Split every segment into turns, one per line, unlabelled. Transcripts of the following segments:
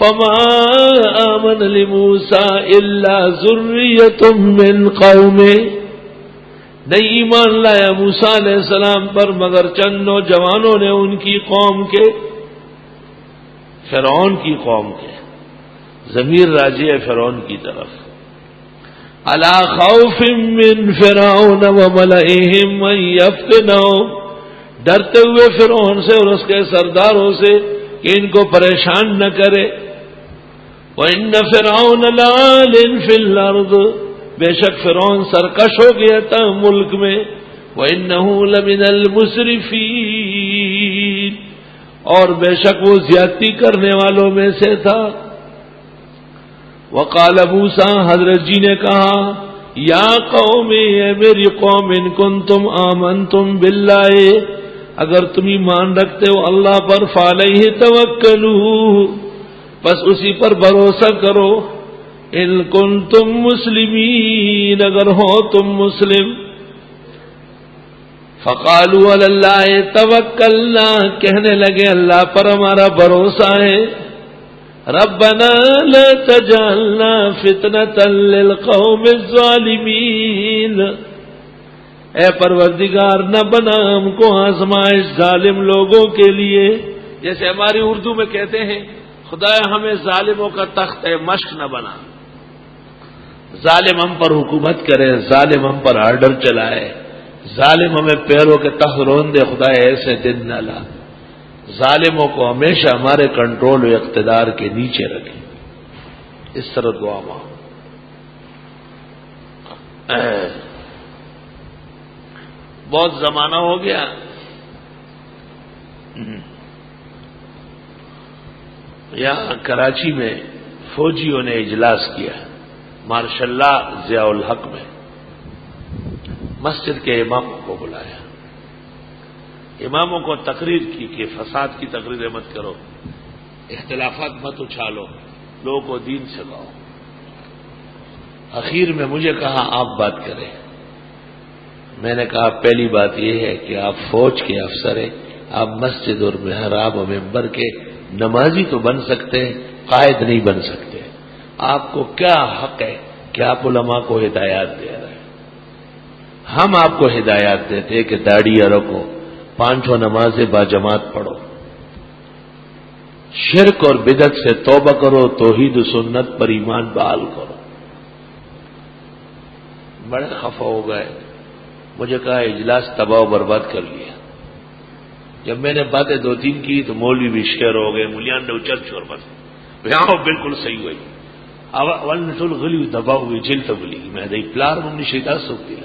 فما آمن لموسیٰ الا ذریۃ من قومہ، نہیں ایمان لایا موسیٰ علیہ السلام پر مگر چند نوجوانوں نے ان کی قوم کے، فرعون کی قوم کے، ضمیر راجع ہے فرعون کی طرف، علی خوف من فرعون وملئهم ان یفتنہم، ڈرتے ہوئے فرعون سے اور اس کے سرداروں سے کہ ان کو پریشان نہ کرے، وَإِنَّ فِرْعَوْنَ لَعَالٍ فِي الْأَرْضِ، بے شک فرعون سرکش ہو گیا تھا ملک میں، وَإِنَّهُ لَمِنَ الْمُسْرِفِينَ، اور بے شک وہ زیادتی کرنے والوں میں سے تھا۔ وَقَالَ موسیٰ، حضرت جی نے کہا، یا قوم، اے میری قوم، ان کنتم آمنتم باللہ، اگر تم ایمان رکھتے ہو اللہ پر، فعلیہ توکلوا، بس اسی پر بھروسہ کرو، ان کنتم مسلمین، اگر ہو تم مسلم۔ فقالوا علی اللہ توکلنا، کہنے لگے اللہ پر ہمارا بھروسہ ہے، ربنا لا تجعلنا فتنة للقوم الظالمین، اے پروردگار نہ بنا ہم کو آزمائش ظالم لوگوں کے لیے، جیسے ہماری اردو میں کہتے ہیں خدایا ہمیں ظالموں کا تخت مشق نہ بنا، ظالم ہم پر حکومت کرے، ظالم ہم پر آرڈر چلائے، ظالم ہمیں پیروں کے تخت رون دے، خدا ایسے دن نہ لا، ظالموں کو ہمیشہ ہمارے کنٹرول و اقتدار کے نیچے رکھے، اس طرح دعا مانگو۔ بہت زمانہ ہو گیا یہاں کراچی میں فوجیوں نے اجلاس کیا، مارشاء اللہ ضیاء الحق میں، مسجد کے اماموں کو بلایا، اماموں کو تقریر کی کہ فساد کی تقریریں مت کرو، اختلافات مت اچھالو، لوگوں کو دین سکھاؤ۔ اخیر میں مجھے کہا آپ بات کریں، میں نے کہا پہلی بات یہ ہے کہ آپ فوج کے افسر ہیں، آپ مسجد اور محراب و ممبر کے نمازی تو بن سکتے ہیں، قائد نہیں بن سکتے، آپ کو کیا حق ہے کہ آپ علماء کو ہدایات دے رہے ہیں؟ ہم آپ کو ہدایات دیتے کہ داڑھی رکھو، پانچوں نمازیں باجماعت پڑھو، شرک اور بدعت سے توبہ کرو، توحید و سنت پر ایمان بحال کرو۔ بڑے خفا ہو گئے، مجھے کہا اجلاس تباہ و برباد کر لیا۔ جب میں نے باتیں دو تین کی تو مولوی بھی شیر ہو گئے، ملیان نے اچل چور بس یہاں بالکل صحیح ہوئی، اول نے ٹول غلی دبا ہوئی جیل تو بلی میں دئی پلار منگنی شیطان سوکھ دیا۔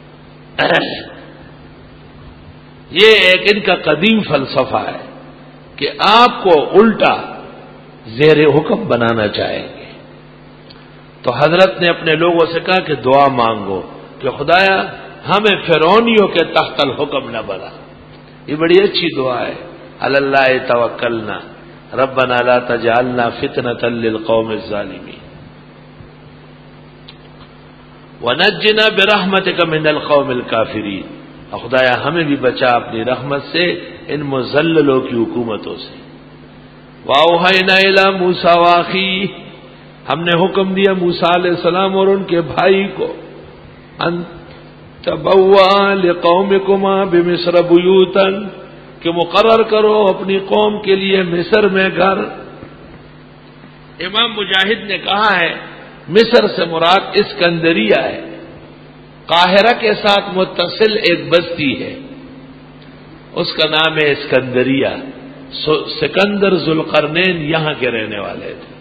یہ ایک ان کا قدیم فلسفہ ہے کہ آپ کو الٹا زیر حکم بنانا چاہیں گے، تو حضرت نے اپنے لوگوں سے کہا کہ دعا مانگو کہ خدایا ہمیں فرعونیوں کے تحت الحکم نہ بنا۔ یہ بڑی اچھی دعا ہے، علی اللہ توکلنا ربنا لا تجعلنا فتنة للقوم الظالمین ونجنا برحمتک من القوم الکافرین، اور خدایا ہمیں بھی بچا اپنی رحمت سے ان مذللوں کی حکومتوں سے۔ واوحینا الی موسیٰ واخیہ، ہم نے حکم دیا موسیٰ علیہ السلام اور ان کے بھائی کو، ان تبوا لقومکما بمصر بیوتا، کہ مقرر کرو اپنی قوم کے لیے مصر میں گھر۔ امام مجاہد نے کہا ہے مصر سے مراد اسکندریہ ہے، قاہرہ کے ساتھ متصل ایک بستی ہے، اس کا نام ہے اسکندریہ۔ سکندر ذوالقرنین یہاں کے رہنے والے تھے۔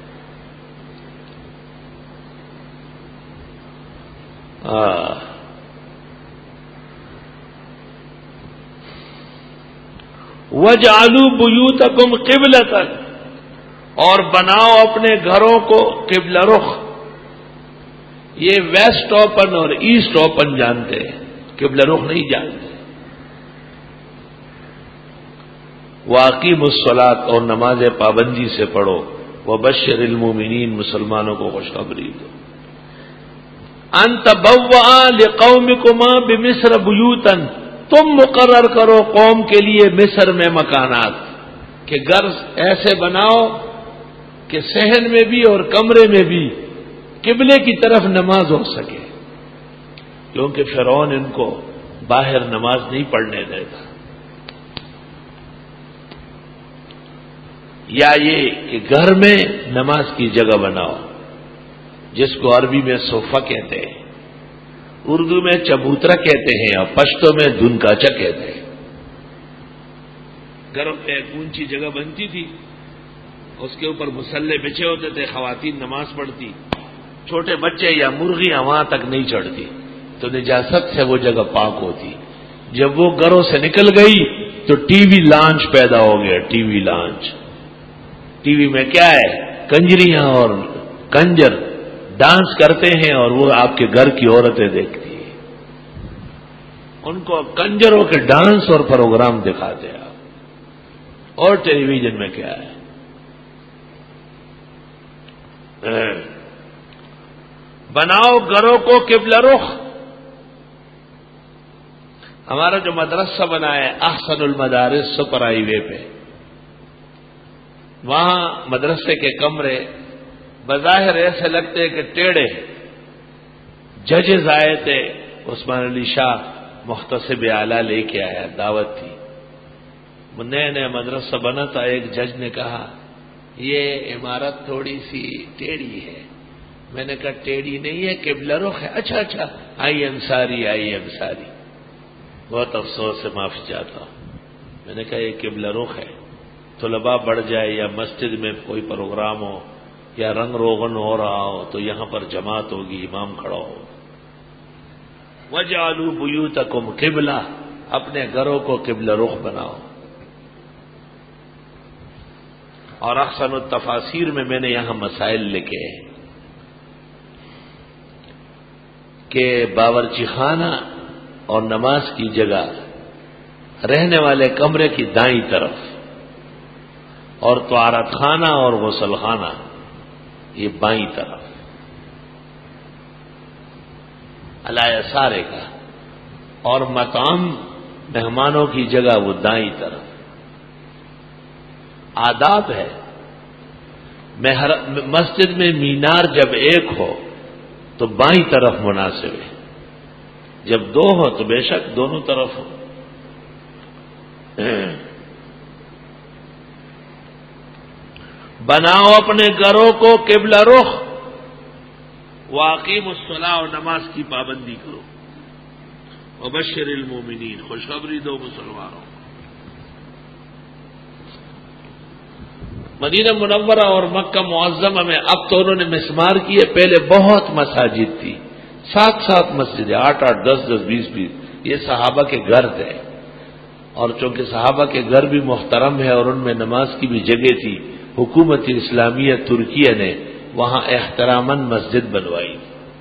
وَجَعَلُوا بُيُوتَكُمْ قِبْلَةً، اور بناؤ اپنے گھروں کو قبلہ رخ۔ یہ ویسٹ اوپن اور ایسٹ اوپن جانتے ہیں، قبلہ رخ نہیں جانتے۔ وَأَقِیمُوا الصَّلَاةَ، اور نماز پابندی سے پڑھو، وَبَشِّرِ الْمُؤْمِنِينَ، مسلمانوں کو خوشخبری دو۔ ان تبوا لقومکما بمصر بیوتا، تم مقرر کرو قوم کے لیے مصر میں مکانات، کہ گھر ایسے بناؤ کہ صحن میں بھی اور کمرے میں بھی قبلے کی طرف نماز ہو سکے، کیونکہ فرعون ان کو باہر نماز نہیں پڑھنے دیتا۔ یا یہ کہ گھر میں نماز کی جگہ بناؤ، جس کو عربی میں صوفہ کہتے ہیں، اردو میں چبوترا کہتے ہیں اور پشتو میں دھنکاچا کہتے ہیں۔ گھروں پہ ایک اونچی جگہ بنتی تھی، اس کے اوپر مسلح بچھے ہوتے تھے، خواتین نماز پڑھتی، چھوٹے بچے یا مرغیاں وہاں تک نہیں چڑھتی، تو نجاست سے وہ جگہ پاک ہوتی۔ جب وہ گھروں سے نکل گئی تو ٹی وی لانچ پیدا ہو گیا، T V launch. T V میں کیا ہے؟ کنجریاں اور کنجر ڈانس کرتے ہیں اور وہ آپ کے گھر کی عورتیں دیکھتی ہیں، ان کو کنجروں کے ڈانس اور پروگرام دکھاتے ہیں آپ۔ اور ٹیلی ویژن میں کیا ہے؟ بناؤ گھروں کو قبلہ رخ۔ ہمارا جو مدرسہ بنا ہے احسن المدارس سپر ہائی وے پہ، وہاں مدرسے کے کمرے بظاہر ایسے لگتے کہ ٹیڑھے، ججز آئے تھے، عثمان علی شاہ محتسب اعلیٰ لے کے آیا، دعوت تھی، نئے نئے مدرسہ بنا تھا۔ ایک جج نے کہا یہ عمارت تھوڑی سی ٹیڑھی ہے۔ میں نے کہا ٹیڑھی نہیں ہے، قبلہ رخ ہے۔ اچھا اچھا، آئی ایم ساری، بہت افسوس سے معافی چاہتا ہوں۔ میں نے کہا یہ قبلہ رخ ہے، طلباء بڑھ جائے یا مسجد میں کوئی پروگرام ہو یا رنگ روغن ہو رہا ہو تو یہاں پر جماعت ہوگی، امام کھڑا ہو۔ وَجَعَلُوا بُيُوتَكُمْ قِبْلَةً، اپنے گھروں کو قبلہ رخ بناؤ۔ اور احسن التفاسیر میں نے یہاں مسائل لکھے ہیں کہ باورچی خانہ اور نماز کی جگہ رہنے والے کمرے کی دائیں طرف، اور طہارت خانہ اور غسل خانہ یہ بائیں طرف، علی یسارے کا، اور مطعم مہمانوں کی جگہ وہ دائیں طرف۔ آداب ہے، مسجد میں مینار جب ایک ہو تو بائیں طرف مناسب ہے، جب دو ہو تو بے شک دونوں طرف ہو۔ بناؤ اپنے گھروں کو قبلہ رخ، واقیم الصلاۃ، اور نماز کی پابندی کرو، وبشر المومنین، خوشخبری دو مسلمانوں۔ مدینہ منورہ اور مکہ معظمہ میں اب تو انہوں نے مسمار کیے، پہلے بہت مساجد تھی، 7 مسجدیں، 8 10 20 یہ صحابہ کے گھر تھے، اور چونکہ صحابہ کے گھر بھی محترم ہے اور ان میں نماز کی بھی جگہ تھی، حکومت اسلامیہ ترکیہ نے وہاں احتراماً مسجد بنوائی۔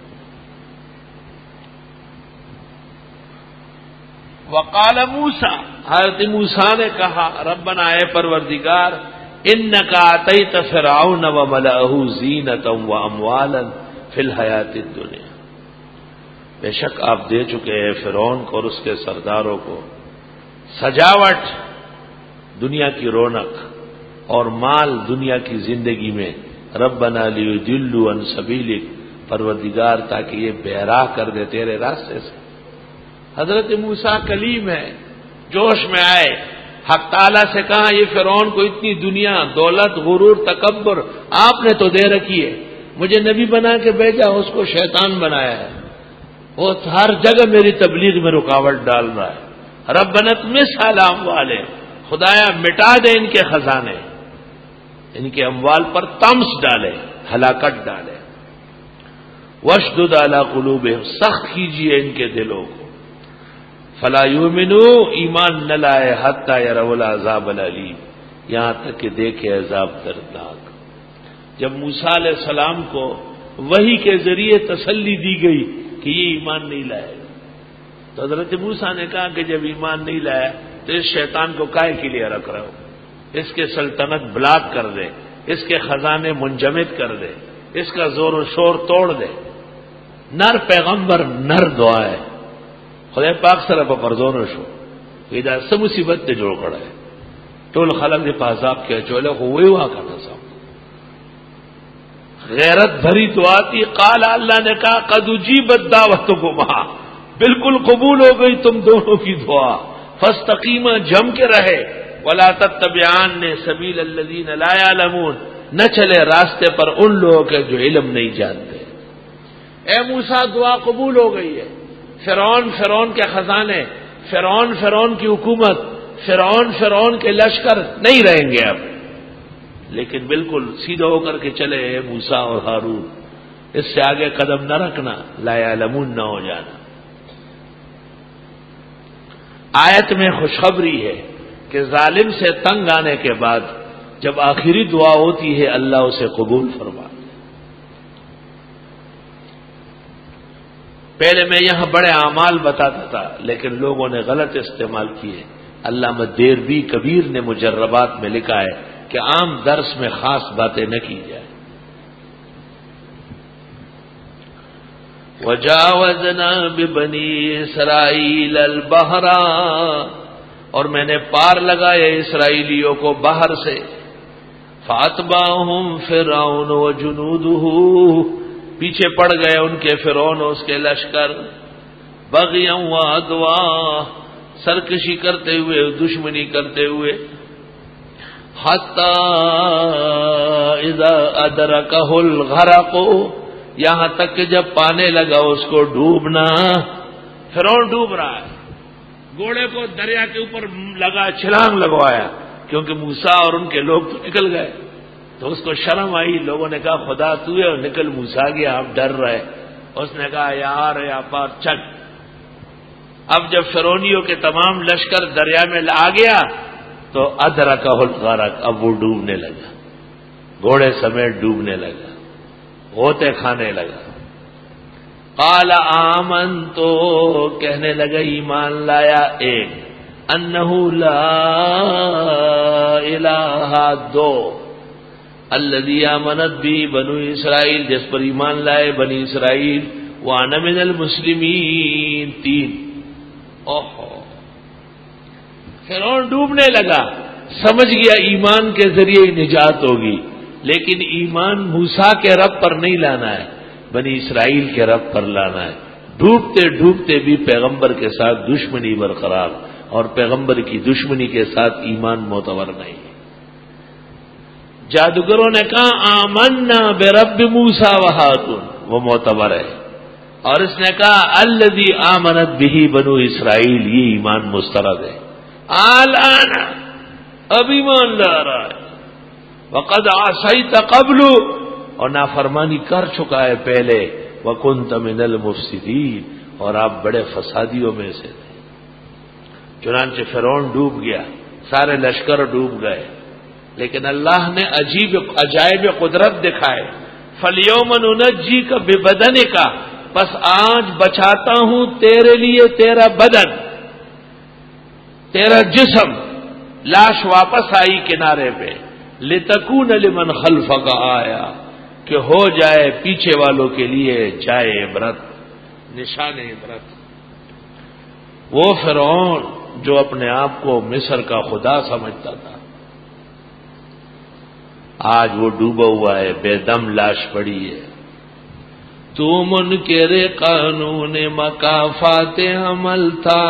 وقال موسیٰ، حضرت موسیٰ نے کہا، ربنا، اے پروردگار، انک آتیت فرعون وملأہ زینۃ واموالا فی الحیاۃ الدنیا، بے شک آپ دے چکے ہیں فرعون کو اور اس کے سرداروں کو سجاوٹ، دنیا کی رونق اور مال دنیا کی زندگی میں، ربنا لیضلوا عن سبیلک، پروردگار تاکہ یہ بہراہ کر دے تیرے راستے سے۔ حضرت موسیٰ کلیم ہے، جوش میں آئے، حق تعالیٰ سے کہا یہ فرعون کو اتنی دنیا، دولت، غرور، تکبر آپ نے تو دے رکھی ہے، مجھے نبی بنا کے بھیجا، اس کو شیطان بنایا ہے، وہ ہر جگہ میری تبلیغ میں رکاوٹ ڈال رہا ہے۔ ربنا اطمس علی اموالہم، خدایا مٹا دے ان کے خزانے، ان کے اموال پر طمس ڈالے، ہلاکت ڈالے۔ واشدد علی قلوبہم، سخت کیجیے ان کے دلوں کو، فلا یؤمنوا، ایمان نہ لائے، حتی یروا العذاب العلیم، یہاں تک کہ دیکھے عذاب دردناک۔ جب موسیٰ علیہ السلام کو وحی کے ذریعے تسلی دی گئی کہ یہ ایمان نہیں لائے گا، تو حضرت موسیٰ نے کہا کہ جب ایمان نہیں لایا تو اس شیطان کو کائے کے لیے رکھ رہے ہو، اس کے سلطنت بلاک کر دے، اس کے خزانے منجمد کر دے، اس کا زور و شور توڑ دے۔ نر پیغمبر نر دعا ہے، خدای پاک سره په پرځونه شو، دا سم مصیبت ته جوړ کړه ټول خلک دې په عذاب کې چوله خو وی وا کنه سم غیرت بھری دعا تھی. قال اللہ نے کہا قد اجیبت دعوتکما، بالکل قبول ہو گئی تم دونوں کی دعا. فاستقیما، جم کے رہے. ولا تتبعان سبیل الذین لا یعلمون، نہ چلے راستے پر ان لوگوں کے جو علم نہیں جانتے. اے موسیٰ دعا قبول ہو گئی ہے. فرعون کے خزانے، فرعون کی حکومت، فرعون کے لشکر نہیں رہیں گے اب، لیکن بالکل سیدھا ہو کر کے چلے اے موسیٰ اور ہارون. اس سے آگے قدم نہ رکھنا، لا یعلمون نہ ہو جانا. آیت میں خوشخبری ہے کہ ظالم سے تنگ آنے کے بعد جب آخری دعا ہوتی ہے اللہ اسے قبول فرماتا ہے. پہلے میں یہاں بڑے اعمال بتاتا تھا لیکن لوگوں نے غلط استعمال کیے. علامہ دیربی کبیر نے مجربات میں لکھا ہے کہ عام درس میں خاص باتیں نہ کی جائے. وجاوزنا ببنی اسرائیل البحر، اور میں نے پار لگایا اسرائیلیوں کو باہر سے. فاتبعہم فرعون وجنودہ، پیچھے پڑ گئے ان کے فرعون اور اس کے لشکر. بغیا وعدوا، سرکشی کرتے ہوئے، دشمنی کرتے ہوئے. حتی اذا ادرکہ الغرق، یہاں تک کہ جب پانے لگا اس کو ڈوبنا. فرعون ڈوب رہا ہے، گھوڑے کو دریا کے اوپر لگا، چھلانگ لگوایا، کیونکہ موسیٰ اور ان کے لوگ تو نکل گئے. تو اس کو شرم آئی. لوگوں نے کہا خدا تو ہے اور نکل موسیٰ گیا، آپ ڈر رہے. اس نے کہا یار یا پار چک. اب جب فرعونیوں کے تمام لشکر دریا میں آ گیا تو ادرکہ الغرق، اب وہ ڈوبنے لگا، گھوڑے سمیت ڈوبنے لگا، غوطے کھانے لگا. قال آمنت، کہنے لگا ایمان لایا. ایک انہ لا الہ، دو الذی آمنت بھی بنو اسرائیل، جس پر ایمان لائے بنی اسرائیل. وانا من المسلمین، تین. فرعون ڈوبنے لگا، سمجھ گیا ایمان کے ذریعے نجات ہوگی، لیکن ایمان موسیٰ کے رب پر نہیں لانا ہے، بنی اسرائیل کے رب پر لانا ہے. ڈوبتے ڈوبتے بھی پیغمبر کے ساتھ دشمنی برقرار، اور پیغمبر کی دشمنی کے ساتھ ایمان معتبر نہیں. جادوگروں نے کہا آمنا برب موسیٰ و ہارون، وہ معتبر ہے. اور اس نے کہا الذی آمنت بہ بنو اسرائیل، یہ ایمان مسترد ہے. الآن، اب ایمان لا رہا ہے. وقد عصیت قبل، اور نافرمانی کر چکا ہے پہلے. وکنت من المفسدین، اور آپ بڑے فسادیوں میں سے تھے. چنانچہ فرعون ڈوب گیا، سارے لشکر ڈوب گئے، لیکن اللہ نے عجائب قدرت دکھائے. فَالْيَوْمَ نُنَجِّيكَ بِبَدَنِكَ، بس آج بچاتا ہوں تیرے لیے تیرا بدن، تیرا جسم. لاش واپس آئی کنارے پہ. لِتَكُونَ لِمَنْ خَلْفَكَ آیا، کہ ہو جائے پیچھے والوں کے لیے جائے عبرت، نشان عبرت. وہ فرعون جو اپنے آپ کو مصر کا خدا سمجھتا تھا، آج وہ ڈوبا ہوا ہے، بے دم لاش پڑی ہے. تو منکر قانون مکافات عمل تھا،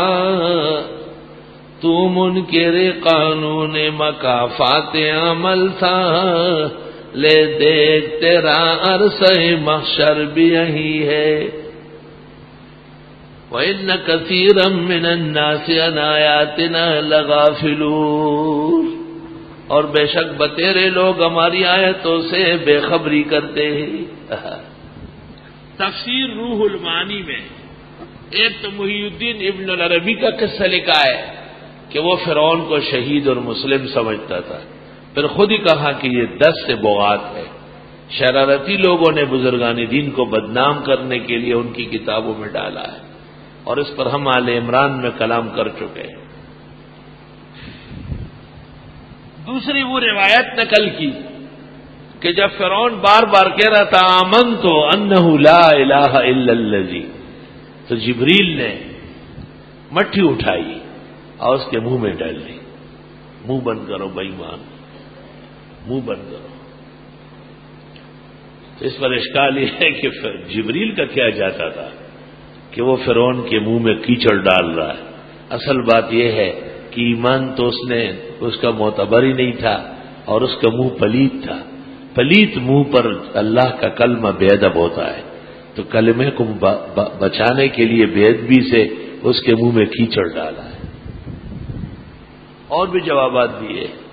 تو منکر قانون مکافات عمل تھا. لے دیکھ تیرا عرصہ محشر بھی یہی ہے. وَإِنَّ كَثِيرًا مِّنَ النَّاسِ عَنْ آيَاتِنَا لَغَافِلُونَ، اور بے شک بتیرے لوگ ہماری آیتوں سے بے خبری کرتے ہیں. تفسیر روح المعانی میں ایک تو محی الدین ابن العربی کا قصہ لکھا ہے کہ وہ فرعون کو شہید اور مسلم سمجھتا تھا. پھر خود ہی کہا کہ یہ 10 سے بغات ہے. شرارتی لوگوں نے بزرگان دین کو بدنام کرنے کے لیے ان کی کتابوں میں ڈالا ہے، اور اس پر ہم آل عمران میں کلام کر چکے ہیں. دوسری وہ روایت نقل کی کہ جب فرعون بار بار کہہ رہا تھا آمنت انہ لا الہ الا الذی، تو جبریل نے مٹھی اٹھائی اور اس کے منہ میں ڈال دی. منہ بند کرو بے ایمان، منہ بند کرو. تو اس پر اشکال یہ ہے کہ جبریل کا کیا جاتا تھا کہ وہ فرعون کے منہ میں کیچڑ ڈال رہا ہے. اصل بات یہ ہے کہ ایمان تو اس کا معتبر ہی نہیں تھا اور اس کا منہ پلیت تھا. پلیت منہ پر اللہ کا کلمہ بے ادب ہوتا ہے، تو کلمے کو بچانے کے لیے بے ادبی سے اس کے منہ میں کیچڑ ڈالا ہے. اور بھی جوابات دیے.